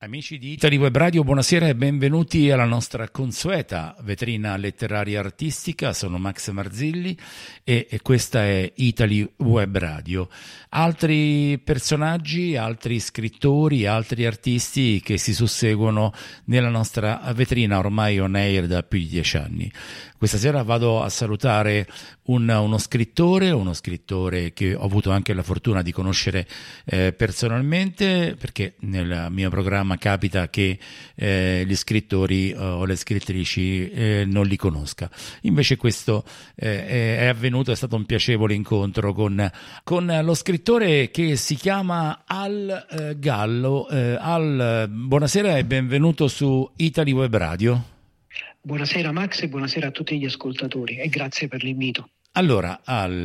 Amici di Italy Web Radio, buonasera e benvenuti alla nostra consueta vetrina letteraria artistica. Sono Max Marzilli e questa è Italy Web Radio. Altri personaggi, altri scrittori, altri artisti che si susseguono nella nostra vetrina ormai on air da più di 10 anni. Questa sera vado a salutare uno scrittore che ho avuto anche la fortuna di conoscere personalmente, perché nel mio programma capita che gli scrittori o le scrittrici non li conosca. Invece questo è avvenuto, è stato un piacevole incontro con lo scrittore che si chiama Al Gallo. Al, buonasera e benvenuto su Italy Web Radio. Buonasera Max e buonasera a tutti gli ascoltatori e grazie per l'invito. Allora,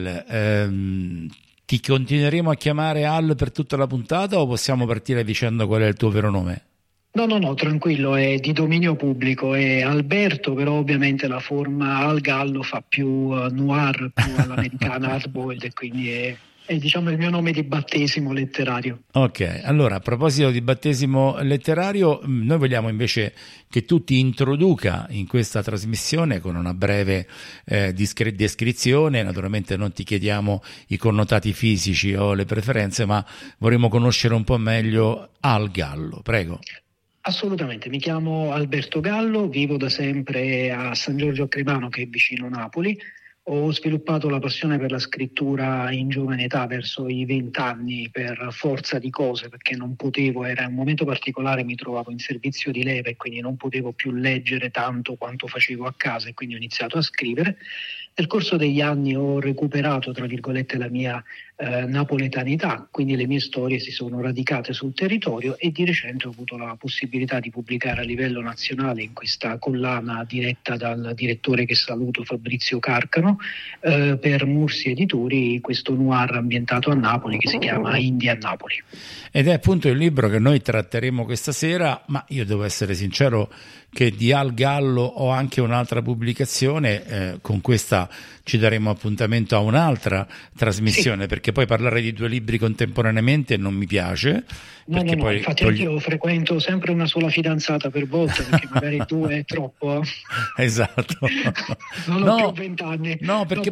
Al, ti continueremo a chiamare Al per tutta la puntata o possiamo partire dicendo qual è il tuo vero nome? No, tranquillo, è di dominio pubblico, è Alberto, però ovviamente la forma Al Gallo fa più noir, più all'americana, hardboiled, e quindi è diciamo il mio nome di battesimo letterario. Ok, allora a proposito di battesimo letterario, noi vogliamo invece che tu ti introduca in questa trasmissione con una breve descrizione. Naturalmente non ti chiediamo i connotati fisici o le preferenze, ma vorremmo conoscere un po' meglio Al Gallo, prego. Assolutamente, mi chiamo Alberto Gallo, vivo da sempre a San Giorgio a Cremano, che è vicino Napoli. Ho sviluppato la passione per la scrittura in giovane età, verso i 20 anni, per forza di cose, perché non potevo, era un momento particolare, mi trovavo in servizio di leva e quindi non potevo più leggere tanto quanto facevo a casa, e quindi ho iniziato a scrivere. Nel corso degli anni ho recuperato, tra virgolette, la mia napoletanità, quindi le mie storie si sono radicate sul territorio e di recente ho avuto la possibilità di pubblicare a livello nazionale in questa collana diretta dal direttore, che saluto, Fabrizio Carcano, per Mursi Editori, questo noir ambientato a Napoli che si chiama India a Napoli. Ed è appunto il libro che noi tratteremo questa sera, ma io devo essere sincero che di Al Gallo ho anche un'altra pubblicazione, con questa ci daremo appuntamento a un'altra trasmissione, sì. Perché poi parlare di due libri contemporaneamente non mi piace. No, infatti io frequento sempre una sola fidanzata per volta, perché magari due è troppo. Esatto. Non ho più 20 anni. No, perché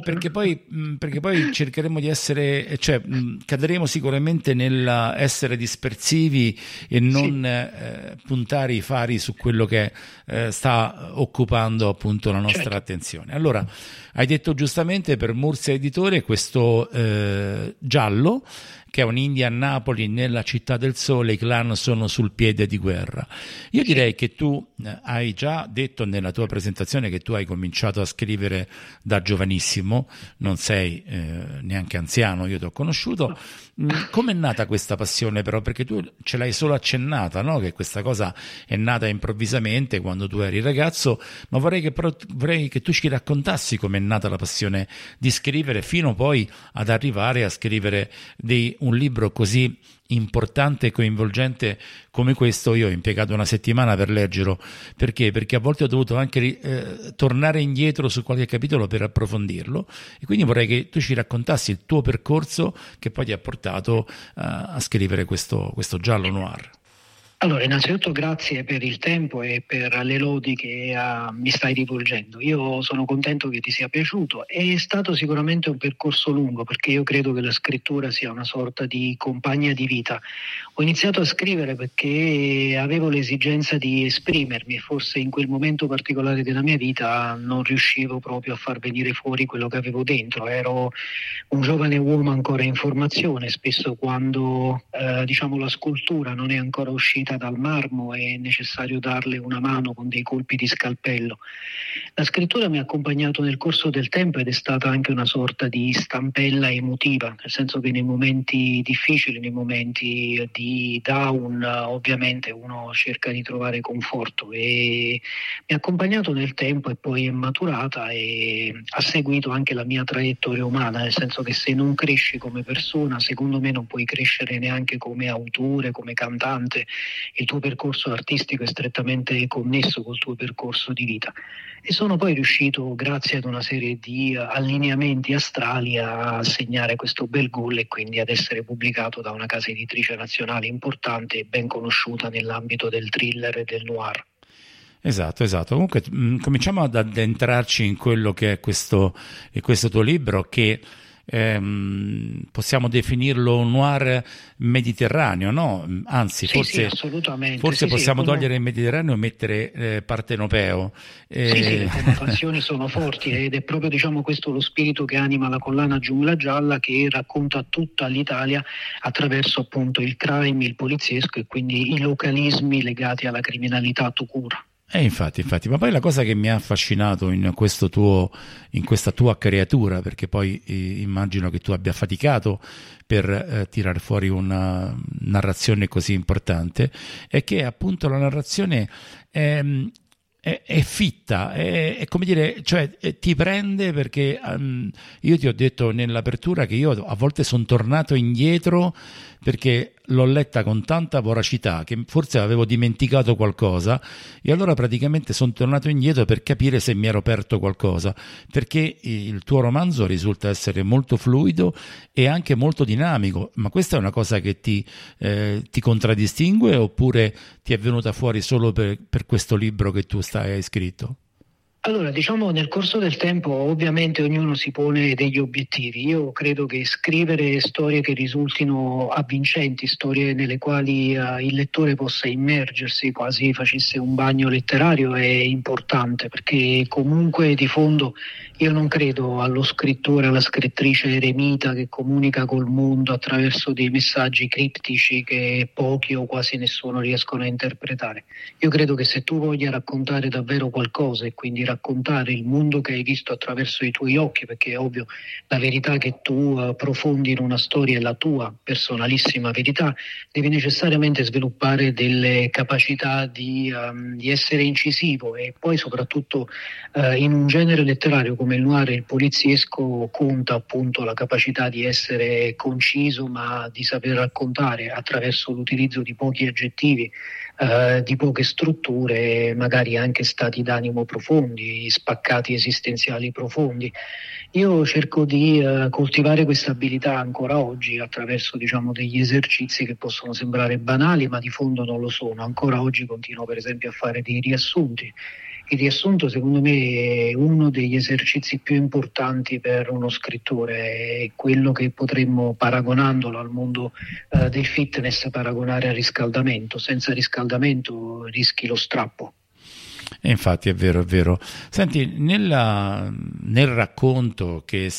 poi cercheremo di essere, cioè cadremo sicuramente nella essere dispersivi e non puntare i fari su quello che sta occupando appunto la nostra attenzione. Allora, hai detto giustamente per Mursia Editore questo giallo, che è un'India a Napoli, nella città del sole, i clan sono sul piede di guerra. Io direi che tu hai già detto nella tua presentazione che tu hai cominciato a scrivere da giovanissimo, non sei neanche anziano, io ti ho conosciuto. Com'è nata questa passione però? Perché tu ce l'hai solo accennata, no? Che questa cosa è nata improvvisamente quando tu eri ragazzo, ma vorrei che tu ci raccontassi com'è nata la passione di scrivere fino poi ad arrivare a scrivere un libro così importante e coinvolgente come questo. Io ho impiegato una settimana per leggerlo. Perché? Perché a volte ho dovuto anche tornare indietro su qualche capitolo per approfondirlo, e quindi vorrei che tu ci raccontassi il tuo percorso che poi ti ha portato a scrivere questo giallo noir. Allora, innanzitutto grazie per il tempo e per le lodi che mi stai rivolgendo. Io sono contento che ti sia piaciuto. È stato sicuramente un percorso lungo, perché io credo che la scrittura sia una sorta di compagna di vita. Ho iniziato a scrivere perché avevo l'esigenza di esprimermi, e forse in quel momento particolare della mia vita non riuscivo proprio a far venire fuori quello che avevo dentro. Ero un giovane uomo ancora in formazione, spesso quando la scultura non è ancora uscita dal marmo è necessario darle una mano con dei colpi di scalpello. La scrittura mi ha accompagnato nel corso del tempo ed è stata anche una sorta di stampella emotiva, nel senso che nei momenti difficili, nei momenti di down, ovviamente uno cerca di trovare conforto, e mi ha accompagnato nel tempo e poi è maturata e ha seguito anche la mia traiettoria umana, nel senso che se non cresci come persona, secondo me non puoi crescere neanche come autore, come cantante. il tuo percorso artistico è strettamente connesso col tuo percorso di vita. E sono poi riuscito, grazie ad una serie di allineamenti astrali, a segnare questo bel gol e quindi ad essere pubblicato da una casa editrice nazionale importante e ben conosciuta nell'ambito del thriller e del noir. Esatto. Comunque cominciamo ad addentrarci in quello che è questo tuo libro, che possiamo definirlo un noir mediterraneo, no? Anzi, sì, assolutamente. Forse sì, possiamo sì, togliere il Mediterraneo e mettere partenopeo. Sì, le connotazioni sono forti ed è proprio, diciamo, questo lo spirito che anima la collana Giungla Gialla, che racconta tutta l'Italia attraverso appunto il crime, il poliziesco e quindi i localismi legati alla criminalità tout court. Infatti, ma poi la cosa che mi ha affascinato in questa tua creatura, perché poi immagino che tu abbia faticato per tirare fuori una narrazione così importante, è che appunto la narrazione è fitta, è come dire, cioè ti prende, perché io ti ho detto nell'apertura che io a volte sono tornato indietro perché l'ho letta con tanta voracità che forse avevo dimenticato qualcosa, e allora praticamente sono tornato indietro per capire se mi ero perso qualcosa, perché il tuo romanzo risulta essere molto fluido e anche molto dinamico. Ma questa è una cosa che ti contraddistingue, oppure ti è venuta fuori solo per questo libro che tu hai scritto? Allora, diciamo, nel corso del tempo ovviamente ognuno si pone degli obiettivi. Io credo che scrivere storie che risultino avvincenti, storie nelle quali il lettore possa immergersi, quasi facesse un bagno letterario, è importante, perché comunque di fondo io non credo allo scrittore, alla scrittrice eremita che comunica col mondo attraverso dei messaggi criptici che pochi o quasi nessuno riescono a interpretare. Io credo che se tu voglia raccontare davvero qualcosa e quindi raccontare il mondo che hai visto attraverso i tuoi occhi, perché è ovvio, la verità che tu profondi in una storia è la tua personalissima verità, devi necessariamente sviluppare delle capacità di essere incisivo, e poi soprattutto in un genere letterario come il noir e il poliziesco conta appunto la capacità di essere conciso, ma di saper raccontare attraverso l'utilizzo di pochi aggettivi, di poche strutture, magari anche stati d'animo profondi, spaccati esistenziali profondi. Io cerco di coltivare questa abilità ancora oggi attraverso, diciamo, degli esercizi che possono sembrare banali, ma di fondo non lo sono. Ancora oggi continuo per esempio a fare dei riassunti. Il riassunto secondo me è uno degli esercizi più importanti per uno scrittore, è quello che potremmo, paragonandolo al mondo del fitness, paragonare al riscaldamento. Senza riscaldamento rischi lo strappo. Infatti è vero. Senti, nel racconto che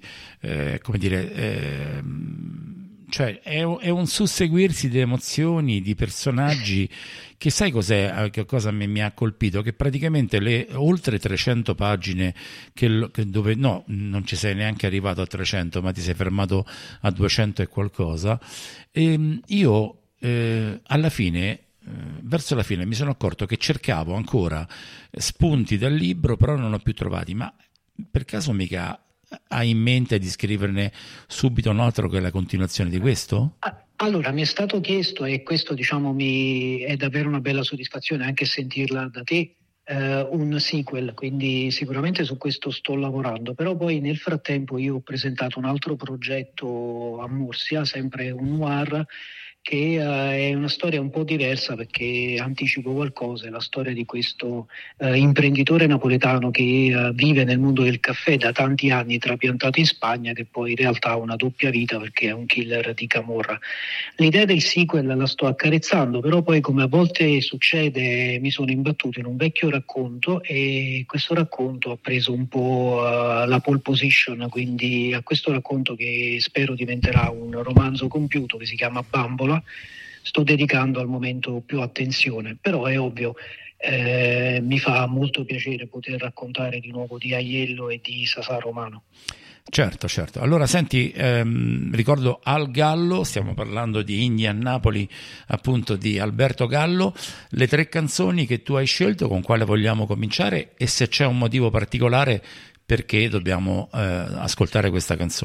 cioè è un susseguirsi di emozioni, di personaggi, che sai cos'è, che cosa mi ha colpito? Che praticamente le oltre 300 pagine dove no, non ci sei neanche arrivato a 300, ma ti sei fermato a 200 e qualcosa, e io alla fine, verso la fine, mi sono accorto che cercavo ancora spunti dal libro, però non ho più trovati. Ma per caso mica hai in mente di scriverne subito un altro che è la continuazione di questo? Allora, mi è stato chiesto, e questo, diciamo, è davvero una bella soddisfazione anche sentirla da te, un sequel, quindi sicuramente su questo sto lavorando. Però poi nel frattempo io ho presentato un altro progetto a Mursia, sempre un noir, che è una storia un po' diversa, perché anticipo qualcosa, è la storia di questo imprenditore napoletano che vive nel mondo del caffè da tanti anni, trapiantato in Spagna, che poi in realtà ha una doppia vita perché è un killer di camorra. L'idea del sequel la sto accarezzando, però poi, come a volte succede, mi sono imbattuto in un vecchio racconto e questo racconto ha preso un po' la pole position, quindi a questo racconto, che spero diventerà un romanzo compiuto, che si chiama Bambola, sto dedicando al momento più attenzione. Però è ovvio, mi fa molto piacere poter raccontare di nuovo di Aiello e di Sasà Romano. Certo. Allora senti, ricordo Al Gallo, stiamo parlando di Indie a Napoli, appunto di Alberto Gallo. Le 3 canzoni che tu hai scelto, con quale vogliamo cominciare, e se c'è un motivo particolare perché dobbiamo ascoltare questa canzone?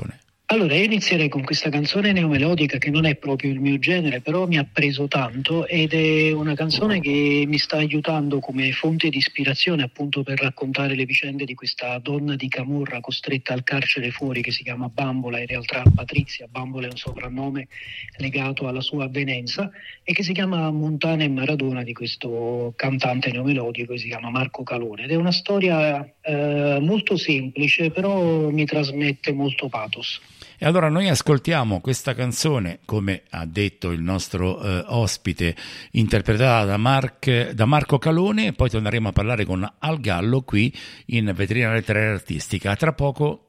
Allora, io inizierei con questa canzone neomelodica che non è proprio il mio genere, però mi ha preso tanto ed è una canzone che mi sta aiutando come fonte di ispirazione appunto per raccontare le vicende di questa donna di Camorra costretta al carcere fuori che si chiama Bambola, in realtà Patrizia. Bambola è un soprannome legato alla sua avvenenza e che si chiama Montana e Maradona, di questo cantante neomelodico che si chiama Marco Calone, ed è una storia molto semplice, però mi trasmette molto pathos. E allora noi ascoltiamo questa canzone, come ha detto il nostro ospite, interpretata da Marco Calone, e poi torneremo a parlare con Al Gallo qui in Vetrina Letteraria Artistica. Tra poco.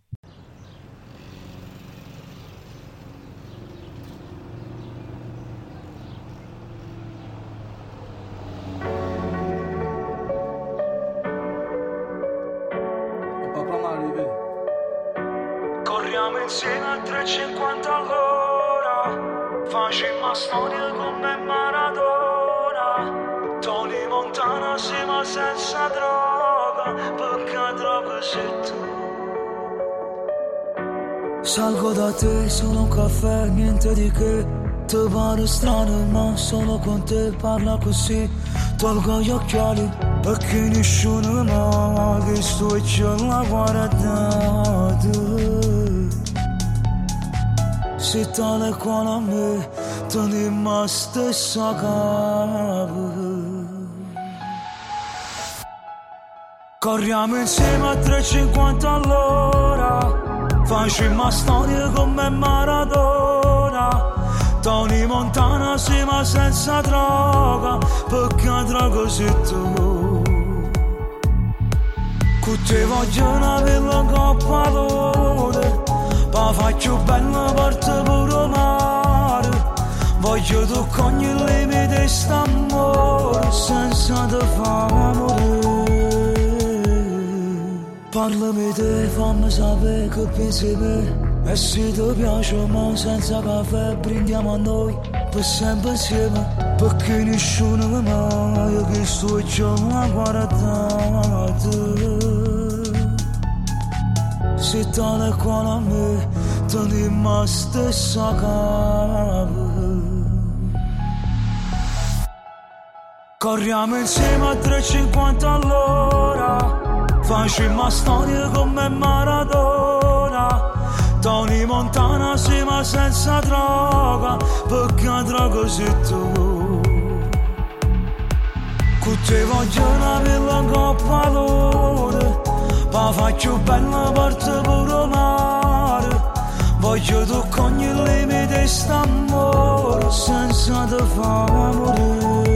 Corriamo insieme a 350 all'ora, facciamo storia come Maradona. Tony Montana siamo senza droga, perché droga sei tu. Salgo da te, solo un caffè, niente di che. Ti pare strano ma sono con te, parla così. Tolgo gli occhiali perché nessuno mi ha visto e ce l'ha guardato. Se tale quale a me, tenemmo la stessa capo. Corriamo insieme a 350 all'ora, facciamo storie come Maradona. Tony Montana siamo senza droga, perché droga sei tu. Che ti voglio una bella coppa d'ore, ma faccio bella parte pure mare. Voglio toccare il limite di st'amore senza te fare amore. Parlami te, fammi sapere che pensi me. E se ti piace ma senza caffè brindiamo a noi per sempre insieme, perché nessuno mi ha visto e ce l'ha guardato. Se tale quale a me, tenemmo la stessa capo. Corriamo insieme a 350 all'ora, facciamo storie come Maradona. Tony Montana siamo senza droga, perché droga sei tu. Che ti voglio una bella coppa d'ore, ma faccio bella parte pure mare. Voglio toccare il limite di st'amore senza te fare amore.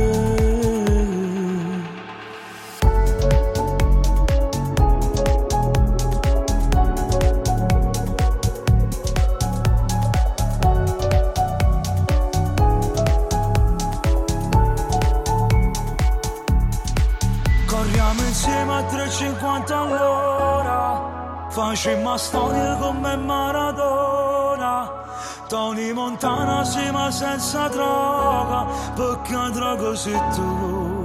Insieme a 350 all'ora, facciamo storie come Maradona. Tony Montana siamo senza droga, perché droga sei tu.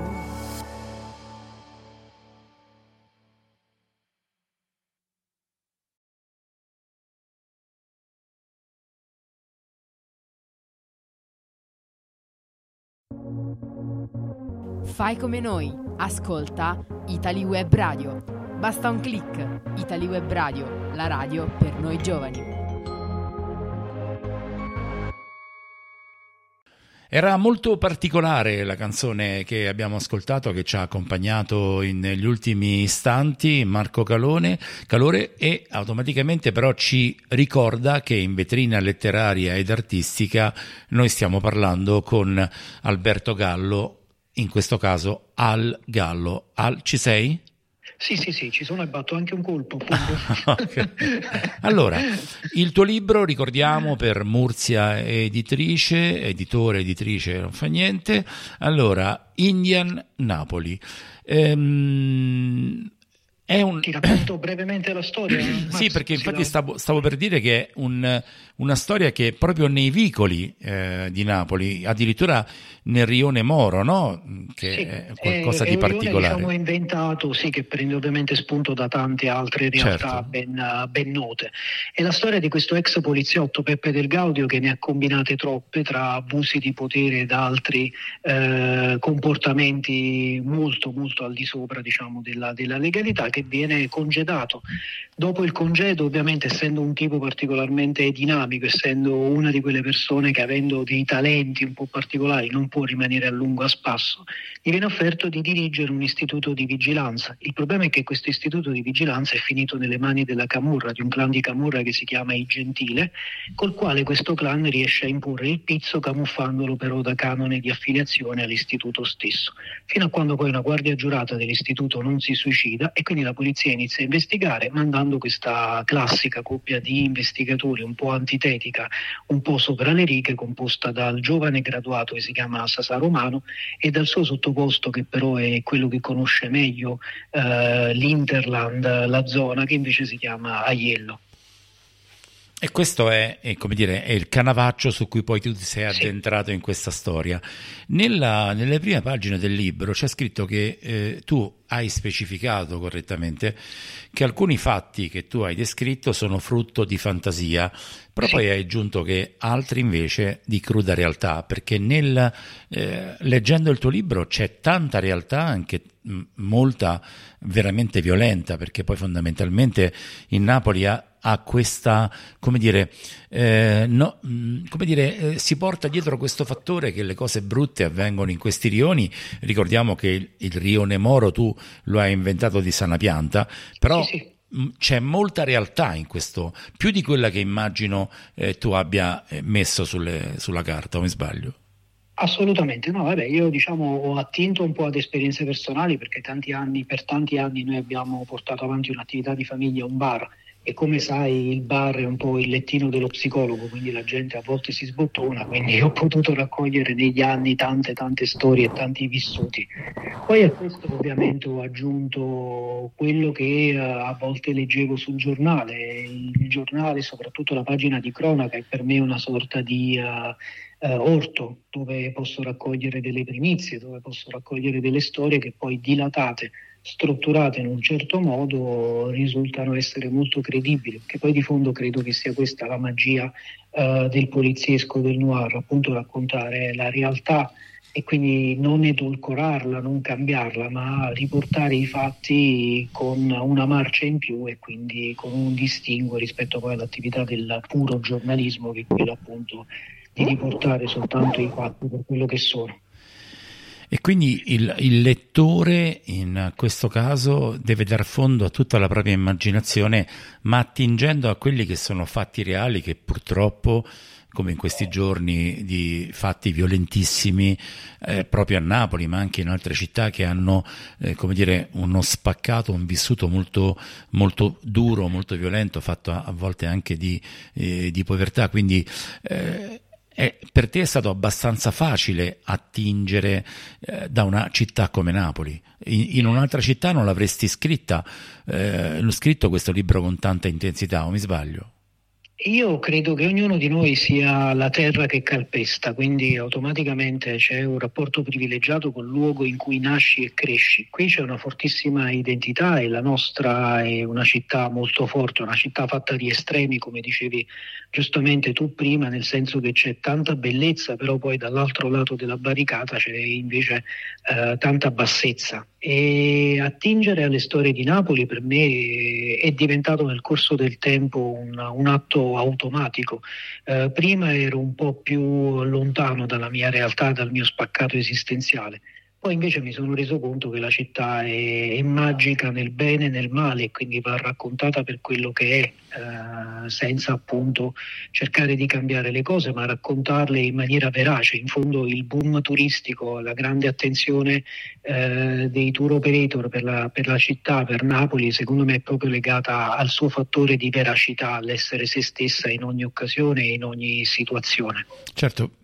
Fai come noi, ascolta Italy Web Radio. Basta un click, Italy Web Radio, la radio per noi giovani. Era molto particolare la canzone che abbiamo ascoltato, che ci ha accompagnato negli ultimi istanti, Marco Calone, e automaticamente però ci ricorda che in Vetrina Letteraria ed Artistica noi stiamo parlando con Alberto Gallo, in questo caso Al Gallo. Al, ci sei? Sì, ci sono e batto anche un colpo. Okay. Allora, il tuo libro, ricordiamo, per Murcia editore, non fa niente. Allora, Indian Napoli. Ti racconto brevemente la storia? Max, sì, perché infatti stavo per dire che è una storia che proprio nei vicoli di Napoli, addirittura nel rione Moro, no? Che sì, è qualcosa di è un rione, particolare. diciamo, inventato, sì, che prende ovviamente spunto da tante altre realtà Certo. ben note. È la storia di questo ex poliziotto Peppe Del Gaudio, che ne ha combinate troppe tra abusi di potere ed altri comportamenti molto molto al di sopra, diciamo, della legalità, che viene congedato. Dopo il congedo, ovviamente, essendo un tipo particolarmente dinamico, essendo una di quelle persone che, avendo dei talenti un po' particolari, non può rimanere a lungo a spasso, gli viene offerto di dirigere un istituto di vigilanza. Il problema è che questo istituto di vigilanza è finito nelle mani della camorra, di un clan di camorra che si chiama I Gentile, col quale questo clan riesce a imporre il pizzo, camuffandolo però da canone di affiliazione all'istituto stesso, fino a quando poi una guardia giurata dell'istituto non si suicida e quindi la polizia inizia a investigare, mandando questa classica coppia di investigatori un po' antitetica, un po' sopra le righe, composta dal giovane graduato che si chiama Sasa Romano e dal suo sottoposto, che però è quello che conosce meglio l'Interland, la zona, che invece si chiama Aiello. E questo è come dire, è il canavaccio su cui poi tu ti sei addentrato in questa storia. Nelle prime pagine del libro c'è scritto che tu hai specificato correttamente che alcuni fatti che tu hai descritto sono frutto di fantasia, però poi hai aggiunto che altri invece di cruda realtà, perché leggendo il tuo libro c'è tanta realtà, anche molta veramente violenta, perché poi fondamentalmente in Napoli ha questa, si porta dietro questo fattore che le cose brutte avvengono in questi rioni. Ricordiamo che il rione Moro tu lo hai inventato di sana pianta, però c'è molta realtà in questo, più di quella che immagino tu abbia messo sulla carta, o mi sbaglio? Assolutamente, no, vabbè, io ho attinto un po' ad esperienze personali, perché per tanti anni noi abbiamo portato avanti un'attività di famiglia, un bar, e come sai il bar è un po' il lettino dello psicologo, quindi la gente a volte si sbottona, quindi ho potuto raccogliere negli anni tante storie e tanti vissuti. Poi a questo ovviamente ho aggiunto quello che a volte leggevo sul giornale. Il giornale, soprattutto la pagina di cronaca, è per me una sorta di orto dove posso raccogliere delle primizie, dove posso raccogliere delle storie che poi, dilatate, strutturate in un certo modo, risultano essere molto credibili, che poi di fondo credo che sia questa la magia del poliziesco, del noir, appunto raccontare la realtà e quindi non edulcorarla, non cambiarla, ma riportare i fatti con una marcia in più e quindi con un distinguo rispetto poi all'attività del puro giornalismo, che è quello appunto di riportare soltanto i fatti per quello che sono. E quindi il lettore in questo caso deve dar fondo a tutta la propria immaginazione, ma attingendo a quelli che sono fatti reali, che purtroppo, come in questi giorni di fatti violentissimi proprio a Napoli, ma anche in altre città che hanno uno spaccato, un vissuto molto, molto duro, molto violento, fatto a volte anche di povertà. Quindi per te è stato abbastanza facile attingere da una città come Napoli. In un'altra città non l'avresti scritto questo libro con tanta intensità, o mi sbaglio? Io credo che ognuno di noi sia la terra che calpesta, quindi automaticamente c'è un rapporto privilegiato col luogo in cui nasci e cresci. Qui c'è una fortissima identità e la nostra è una città molto forte, una città fatta di estremi, come dicevi giustamente tu prima, nel senso che c'è tanta bellezza, però poi dall'altro lato della barricata c'è invece tanta bassezza. E attingere alle storie di Napoli per me è diventato nel corso del tempo un atto automatico. Prima ero un po' più lontano dalla mia realtà, dal mio spaccato esistenziale. Poi invece mi sono reso conto che la città è magica nel bene e nel male, e quindi va raccontata per quello che è, senza appunto cercare di cambiare le cose, ma raccontarle in maniera verace. In fondo il boom turistico, la grande attenzione dei tour operator per la città, per Napoli, secondo me è proprio legata al suo fattore di veracità, all'essere se stessa in ogni occasione e in ogni situazione. Certo,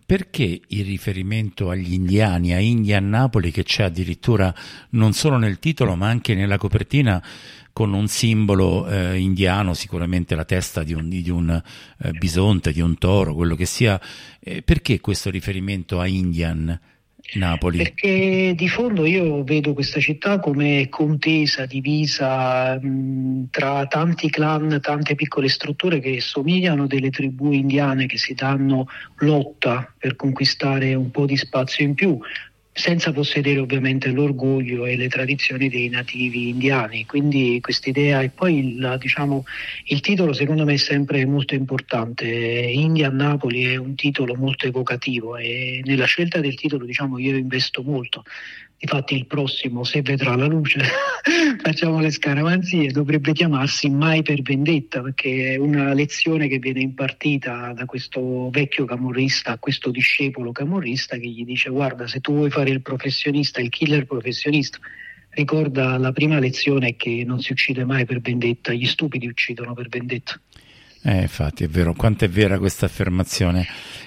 perché il riferimento agli indiani, a Indian Napoli, che c'è addirittura non solo nel titolo ma anche nella copertina, con un simbolo indiano, sicuramente la testa di un bisonte, di un toro, quello che sia, perché questo riferimento a Indian Napoli? Perché di fondo io vedo questa città come contesa, divisa tra tanti clan, tante piccole strutture che somigliano delle tribù indiane che si danno lotta per conquistare un po' di spazio in più, senza possedere ovviamente l'orgoglio e le tradizioni dei nativi indiani. Quindi quest'idea, e poi il titolo secondo me è sempre molto importante. Indian Napoli è un titolo molto evocativo e nella scelta del titolo io investo molto. Infatti il prossimo, se vedrà la luce, facciamo le scaramanzie, dovrebbe chiamarsi Mai per vendetta, perché è una lezione che viene impartita da questo vecchio camorrista a questo discepolo camorrista, che gli dice: guarda, se tu vuoi fare il professionista, il killer professionista, ricorda la prima lezione è che non si uccide mai per vendetta, gli stupidi uccidono per vendetta. Infatti è vero, quanto è vera questa affermazione.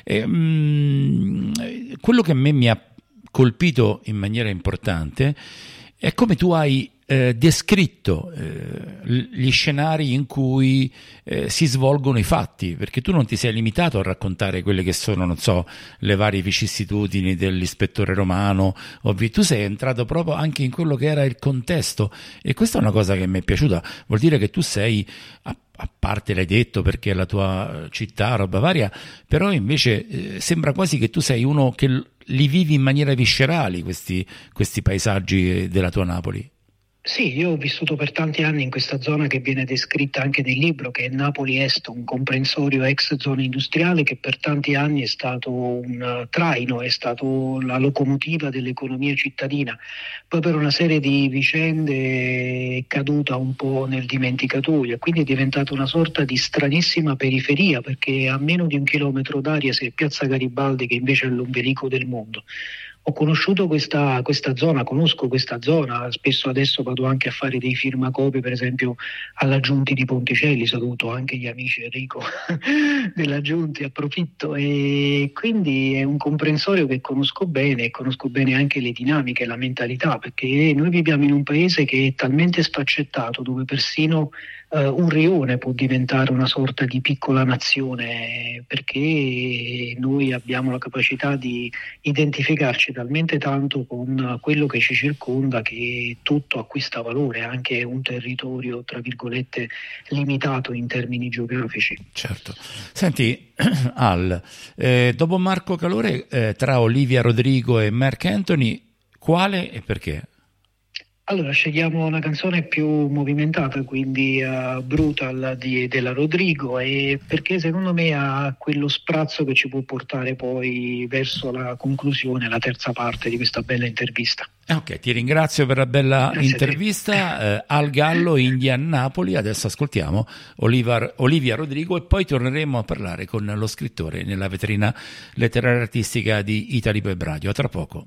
Quello che a me mi ha colpito in maniera importante è come tu hai descritto gli scenari in cui si svolgono i fatti, perché tu non ti sei limitato a raccontare quelle che sono, non so, le varie vicissitudini dell'ispettore romano, tu sei entrato proprio anche in quello che era il contesto, e questa è una cosa che mi è piaciuta. Vuol dire che tu sei, a parte l'hai detto perché è la tua città, roba varia, però invece sembra quasi che tu sei uno che li vivi in maniera viscerali questi paesaggi della tua Napoli. Sì, io ho vissuto per tanti anni in questa zona che viene descritta anche nel libro, che è Napoli Est, un comprensorio ex zona industriale che per tanti anni è stato un traino, è stato la locomotiva dell'economia cittadina. Poi per una serie di vicende è caduta un po' nel dimenticatoio e quindi è diventata una sorta di stranissima periferia, perché a meno di 1 chilometro d'aria c'è Piazza Garibaldi, che invece è l'ombelico del mondo. Ho conosciuto questa zona, conosco questa zona, spesso adesso vado anche a fare dei firmacopie, per esempio alla Giunti di Ponticelli, saluto anche gli amici Enrico della Giunti, approfitto, e quindi è un comprensorio che conosco bene, e conosco bene anche le dinamiche, la mentalità, perché noi viviamo in un paese che è talmente sfaccettato, dove persino un rione può diventare una sorta di piccola nazione, perché noi abbiamo la capacità di identificarci talmente tanto con quello che ci circonda che tutto acquista valore, anche un territorio tra virgolette limitato in termini geografici. Certo. Senti, Al, dopo Marco Calore, tra Olivia Rodrigo e Marc Anthony, quale e perché? Allora, scegliamo una canzone più movimentata, quindi Brutal della Rodrigo, e perché secondo me ha quello sprazzo che ci può portare poi verso la conclusione, la terza parte di questa bella intervista. Ok, ti ringrazio per la bella intervista. Al Gallo, Indian Napoli. Adesso ascoltiamo Olivia Rodrigo e poi torneremo a parlare con lo scrittore nella vetrina letteraria artistica di Italy Web Radio. A tra poco.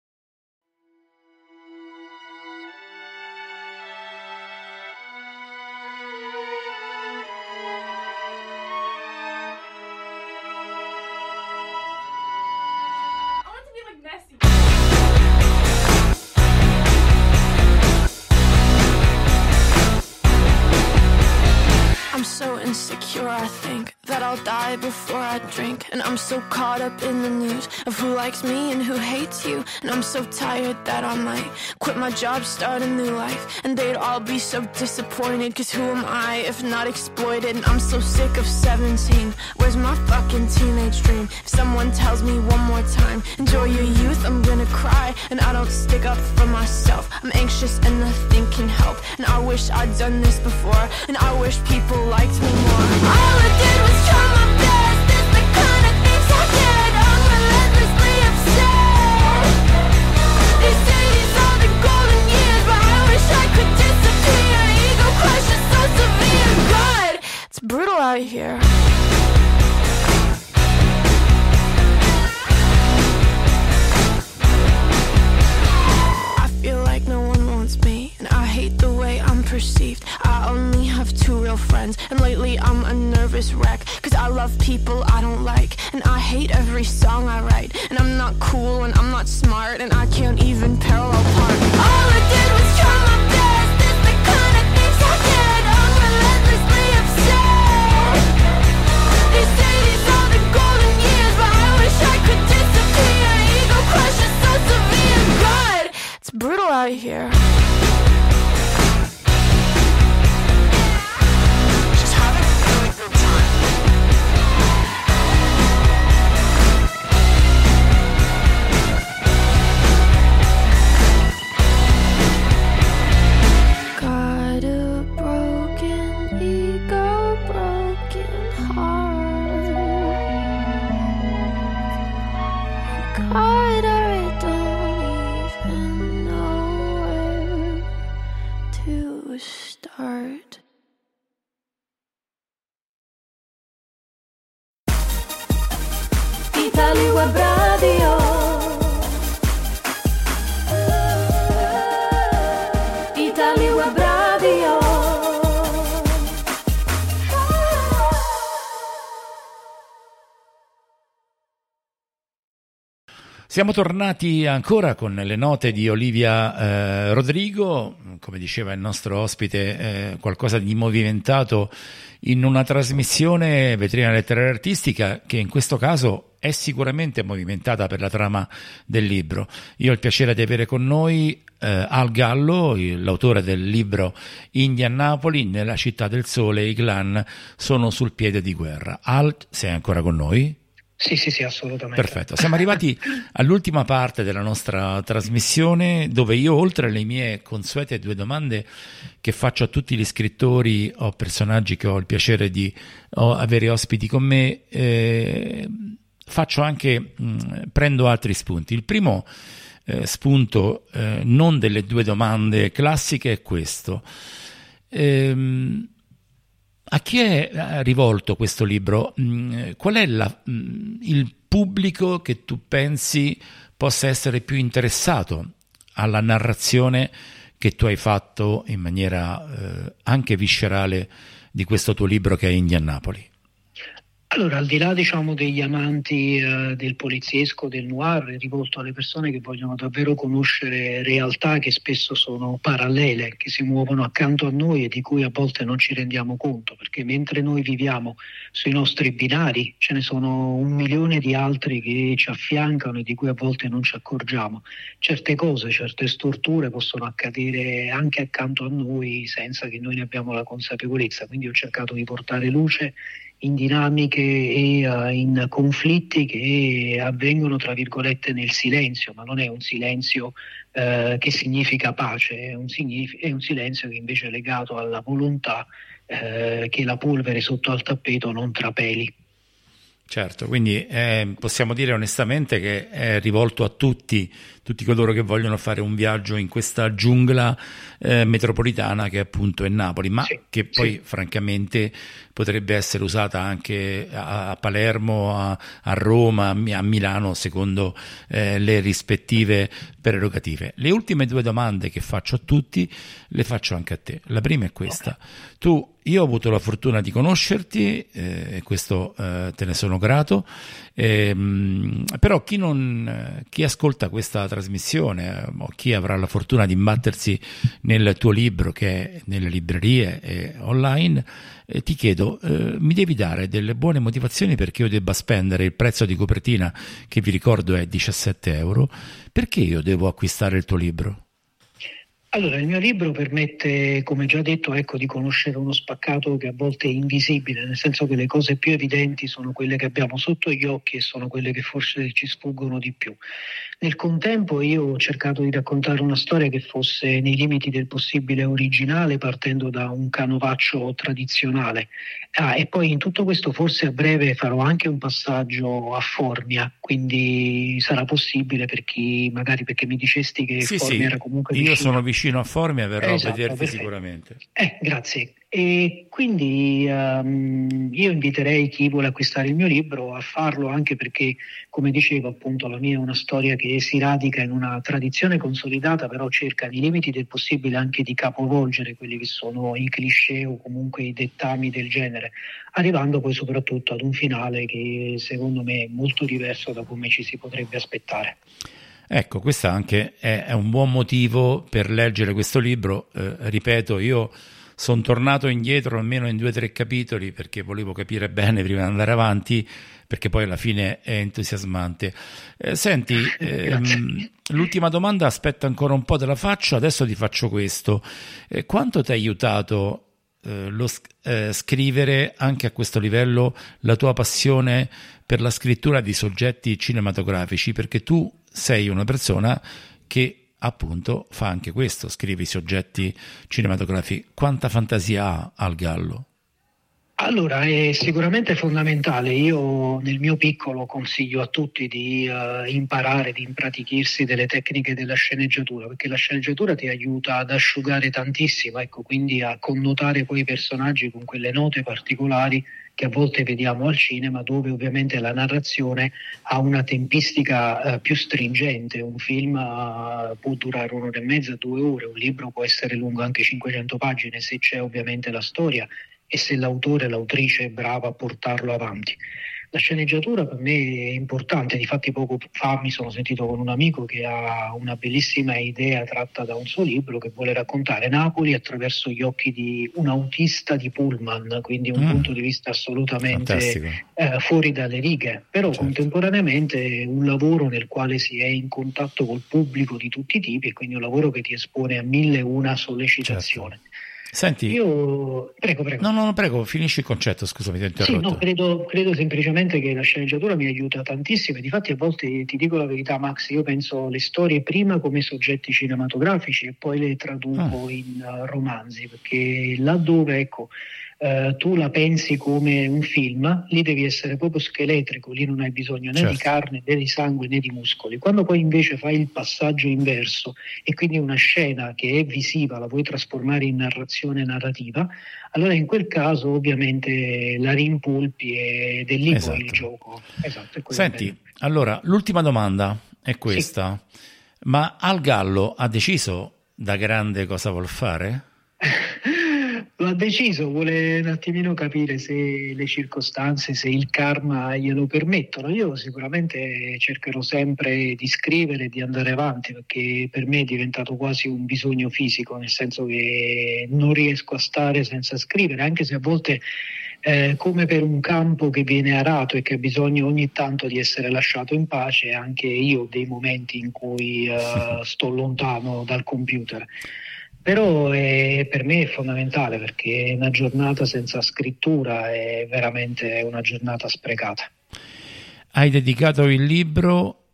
I think that I'll die before I drink. And I'm so caught up in the news of who likes me and who hates you. And I'm so tired that I might quit my job, start a new life. And they'd all be so disappointed, cause who am I if not exploited? And I'm so sick of 17. Where's my fucking teenage dream? If someone tells me one more time, enjoy your youth, I'm gonna cry. And I don't stick up for myself. I'm anxious and nothing can help. And I wish I'd done this before. And I wish people liked me more. All I did was try my best. It's the kind of things I did. I'm relentlessly upset. They say these are the golden years, but I wish I could disappear. Ego crush is so severe. God, it's brutal out here. I feel like no one wants me, and I hate the way I'm perceived. I only have 2 real friends, and lately I'm a nervous wreck, cause love people I don't like, and I hate every song I write, and I'm not cool and I'm not smart, and I can't even parallel park. All I did was try my best. It's the kind of things I did. I'm relentlessly upset. They say these are the golden years, but I wish I could disappear. Ego crush is so severe. God, it's brutal out here. Italy Web Radio. Italy Web Radio. Siamo tornati ancora con le note di Olivia Rodrigo, come diceva il nostro ospite, qualcosa di movimentato in una trasmissione vetrina letteraria artistica che in questo caso è sicuramente movimentata per la trama del libro. Io ho il piacere di avere con noi Al Gallo, l'autore del libro Indianapolis, nella città del sole i clan sono sul piede di guerra. Al, sei ancora con noi? Sì, assolutamente. Perfetto, siamo arrivati all'ultima parte della nostra trasmissione, dove io, oltre alle mie consuete 2 domande che faccio a tutti gli scrittori o personaggi che ho il piacere di avere ospiti con me, faccio anche, prendo altri spunti. Il primo spunto, non delle 2 domande classiche, è questo. A chi è rivolto questo libro? Qual è il pubblico che tu pensi possa essere più interessato alla narrazione che tu hai fatto in maniera anche viscerale di questo tuo libro che è Indianapolis? Allora, al di là degli amanti del poliziesco, del noir, è rivolto alle persone che vogliono davvero conoscere realtà che spesso sono parallele, che si muovono accanto a noi e di cui a volte non ci rendiamo conto, perché mentre noi viviamo sui nostri binari ce ne sono 1 milione di altri che ci affiancano e di cui a volte non ci accorgiamo. Certe cose, certe storture possono accadere anche accanto a noi senza che noi ne abbiamo la consapevolezza, quindi ho cercato di portare luce in dinamiche e in conflitti che avvengono tra virgolette nel silenzio, ma non è un silenzio che significa pace, è un silenzio che invece è legato alla volontà che la polvere sotto al tappeto non trapeli. Certo, quindi possiamo dire onestamente che è rivolto a tutti coloro che vogliono fare un viaggio in questa giungla metropolitana che appunto è Napoli, ma sì, che poi francamente potrebbe essere usata anche a Palermo, a Roma, a Milano, secondo le rispettive prerogative. Le ultime 2 domande che faccio a tutti le faccio anche a te. La prima è questa. Okay. Io ho avuto la fortuna di conoscerti e questo te ne sono grato, però chi ascolta questa trasmissione o chi avrà la fortuna di imbattersi nel tuo libro che è nelle librerie e online, ti chiedo, mi devi dare delle buone motivazioni perché io debba spendere il prezzo di copertina, che vi ricordo è 17 euro, perché io devo acquistare il tuo libro? Allora, il mio libro permette, come già detto, di conoscere uno spaccato che a volte è invisibile, nel senso che le cose più evidenti sono quelle che abbiamo sotto gli occhi e sono quelle che forse ci sfuggono di più. Nel contempo io ho cercato di raccontare una storia che fosse nei limiti del possibile originale, partendo da un canovaccio tradizionale. E poi in tutto questo forse a breve farò anche un passaggio a Formia, quindi sarà possibile per chi, magari perché mi dicesti che Formia era comunque io vicino. sono vicino vicino a Formia, verrò a vederti perfetto. sicuramente. Grazie. E quindi io inviterei chi vuole acquistare il mio libro a farlo, anche perché, come dicevo, appunto, la mia è una storia che si radica in una tradizione consolidata, però cerca nei limiti del possibile anche di capovolgere quelli che sono i cliché o comunque i dettami del genere, arrivando poi soprattutto ad un finale che secondo me è molto diverso da come ci si potrebbe aspettare. Ecco, questo anche è un buon motivo per leggere questo libro. Ripeto, io sono tornato indietro almeno in 2 o 3 capitoli perché volevo capire bene prima di andare avanti, perché poi alla fine è entusiasmante. Senti, l'ultima domanda, aspetta ancora un po', te la faccio, adesso ti faccio questo. Quanto ti ha aiutato scrivere anche a questo livello la tua passione per la scrittura di soggetti cinematografici? Perché tu sei una persona che appunto fa anche questo, scrive i soggetti cinematografici. Quanta fantasia ha Al Gallo? Allora, è sicuramente fondamentale. Io nel mio piccolo consiglio a tutti di imparare, di impratichirsi delle tecniche della sceneggiatura, perché la sceneggiatura ti aiuta ad asciugare tantissimo, ecco, quindi a connotare poi i personaggi con quelle note particolari che a volte vediamo al cinema, dove ovviamente la narrazione ha una tempistica più stringente. Un film può durare 1 ora e mezza, 2 ore, un libro può essere lungo anche 500 pagine se c'è ovviamente la storia e se l'autore, l'autrice è brava a portarlo avanti. La sceneggiatura per me è importante, difatti poco fa mi sono sentito con un amico che ha una bellissima idea tratta da un suo libro, che vuole raccontare Napoli attraverso gli occhi di un autista di pullman, quindi un punto di vista assolutamente fuori dalle righe, però certo, contemporaneamente un lavoro nel quale si è in contatto col pubblico di tutti i tipi, e quindi un lavoro che ti espone a 1001 sollecitazioni. Certo. Senti, io prego. No, prego, finisci il concetto, scusami, ti ho interrotto. Sì, no, credo semplicemente che la sceneggiatura mi aiuta tantissimo, e difatti a volte, ti dico la verità, Max, io penso le storie prima come soggetti cinematografici e poi le traduco in romanzi, perché laddove, ecco, tu la pensi come un film, lì devi essere proprio scheletrico, lì non hai bisogno né di carne, né di sangue, né di muscoli. Quando poi invece fai il passaggio inverso e quindi una scena che è visiva la vuoi trasformare in narrativa, allora in quel caso ovviamente la rimpulpi ed è lì poi il gioco. Esatto, senti, allora l'ultima domanda è questa, ma Al Gallo ha deciso da grande cosa vuol fare? Lo ha deciso, vuole un attimino capire se le circostanze, se il karma glielo permettono. Io sicuramente cercherò sempre di scrivere, di andare avanti, perché per me è diventato quasi un bisogno fisico, nel senso che non riesco a stare senza scrivere, anche se a volte come per un campo che viene arato e che ha bisogno ogni tanto di essere lasciato in pace, anche io ho dei momenti in cui sto lontano dal computer. Però per me è fondamentale, perché una giornata senza scrittura è veramente una giornata sprecata. Hai dedicato il libro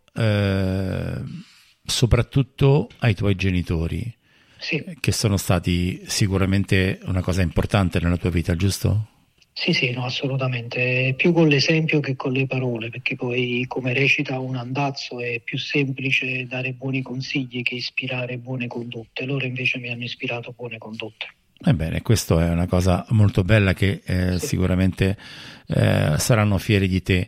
soprattutto ai tuoi genitori, che sono stati sicuramente una cosa importante nella tua vita, giusto? Sì, no, assolutamente, più con l'esempio che con le parole, perché poi, come recita un andazzo, è più semplice dare buoni consigli che ispirare buone condotte. Loro invece mi hanno ispirato buone condotte. Ebbene, questa è una cosa molto bella che sicuramente saranno fieri di te.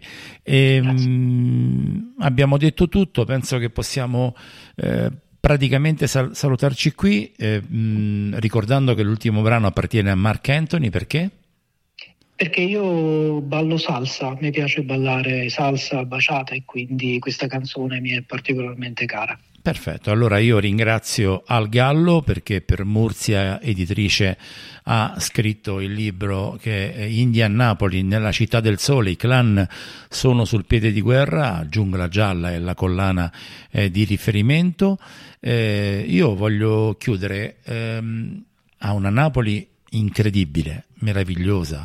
Abbiamo detto tutto, penso che possiamo praticamente salutarci qui, ricordando che l'ultimo brano appartiene a Marc Anthony. Perché? Perché io ballo salsa, mi piace ballare salsa baciata, e quindi questa canzone mi è particolarmente cara. Perfetto, allora io ringrazio Al Gallo, perché per Mursia Editrice ha scritto il libro che è India a Napoli, nella città del sole, i clan sono sul piede di guerra, Giungla Gialla è la collana di riferimento. Io voglio chiudere a una Napoli incredibile, meravigliosa,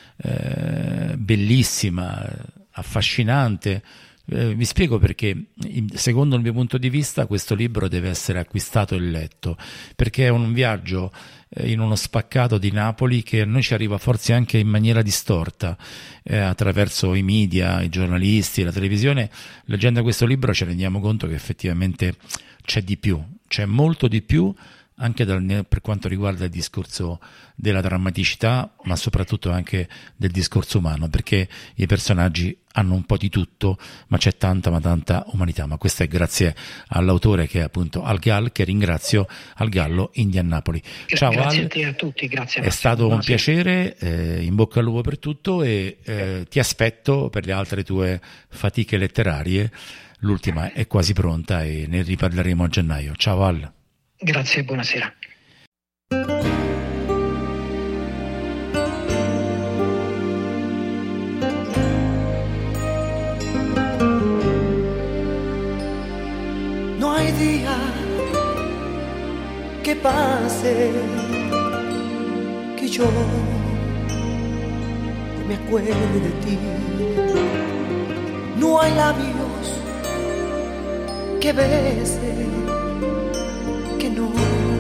bellissima, affascinante. Vi spiego perché, secondo il mio punto di vista, questo libro deve essere acquistato e letto, perché è un viaggio in uno spaccato di Napoli che a noi ci arriva forse anche in maniera distorta, attraverso i media, i giornalisti, la televisione. Leggendo questo libro ci rendiamo conto che effettivamente c'è di più, c'è molto di più anche per quanto riguarda il discorso della drammaticità, ma soprattutto anche del discorso umano, perché i personaggi hanno un po' di tutto, ma c'è tanta umanità. Ma questo è grazie all'autore, che è appunto Al Gall, che ringrazio, Al Gallo Indianapolis. Ciao grazie Al, a te e a tutti, grazie. È stato un piacere, in bocca al lupo per tutto, e ti aspetto per le altre tue fatiche letterarie. L'ultima è quasi pronta e ne riparleremo a gennaio. Ciao Al. Grazie e buonasera. No hay día que pase que yo no me acuerde de ti. No hay labios que bese que no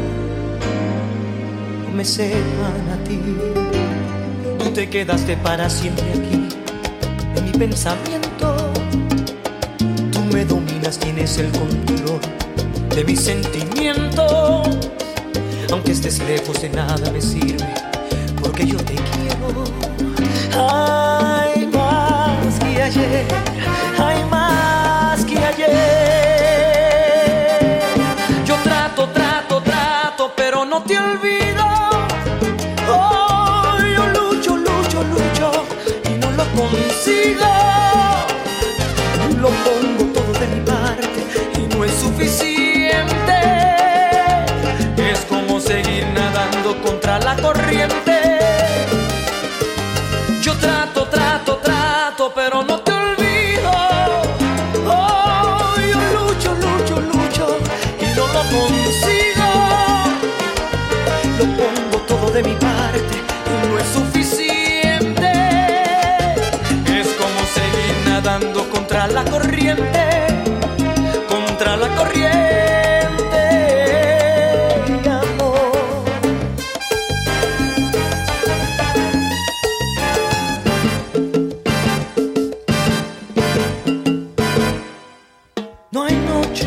me sepan a ti. Tú te quedaste para siempre aquí en mi pensamiento. Tú me dominas, tienes el control de mis sentimientos. Aunque estés lejos, de nada me sirve, porque yo te quiero. Hay más que ayer, hay más que ayer. Yo trato, pero no te olvido. Oh, yo lucho y no lo consigo. Lo pongo todo de mi parte y no es suficiente. Es como seguir nadando contra la corriente. Yo trato, pero no te olvido. Oh, yo lucho y no lo consigo. Lo pongo todo de mi parte y no es suficiente. Es como seguir nadando contra la corriente, amor. No hay noche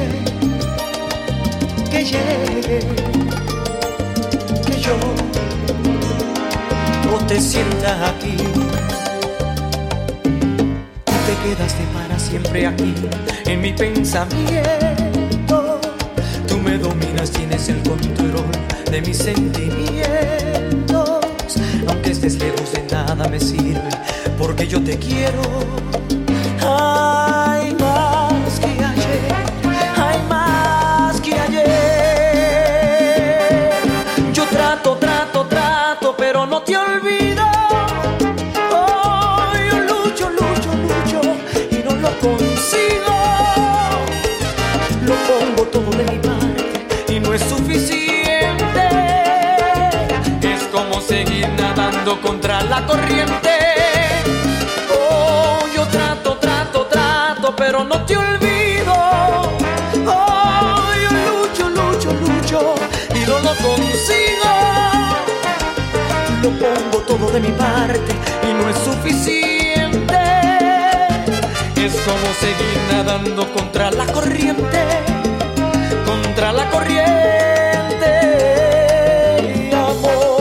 que llegue que yo no te sienta aquí. Tú te quedaste para siempre aquí en mi pensamiento. Tú me dominas, tienes el control de mis sentimientos. Aunque estés lejos, de nada me sirve, porque yo te quiero. Hay más que ayer, hay más que ayer. Yo trato, pero no te olvido. Oh, yo lucho y no lo consigo. Lo pongo todo de mi parte y no es suficiente. Es como seguir nadando contra la corriente. Oh, yo trato, pero no te olvido. Oh, yo lucho y no lo consigo. Lo pongo todo de mi parte y no es suficiente. Es como seguir nadando contra la corriente, amor.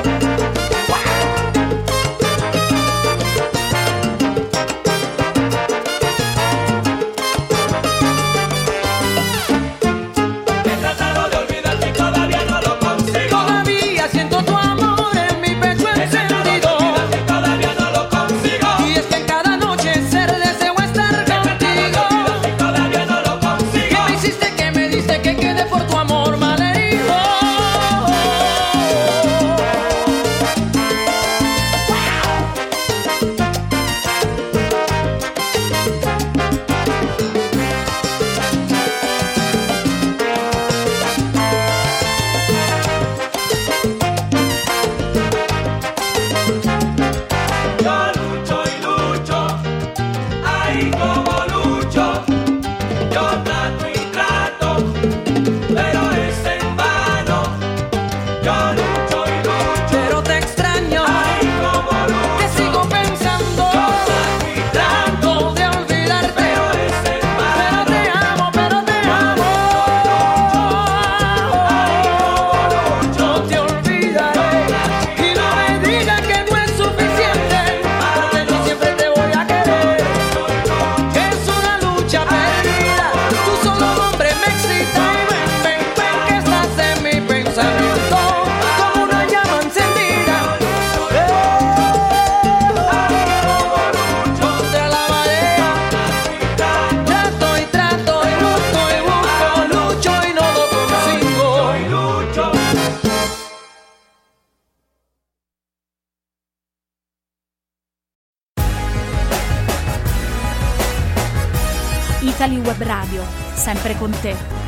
He tratado de olvidarte y todavía no lo consigo. Todavía siento tu amor en mi pecho encendido. Todavía no lo consigo. Y es que en cada noche ser deseo estar contigo. Todavía no lo consigo. ¿Qué me hiciste, que me diste, que quede por tu amor malherido? Yo lucho y lucho, ay como lucho. Yo trato y trato, pero es en vano. Yo lucho y lucho, Pero te extraño, ay como lucho. que sigo pensando. Yo trato y trato, Trato de olvidarte, pero es en pero vano. te amo, pero te amo. Ay como Italy Web Radio, sempre con te.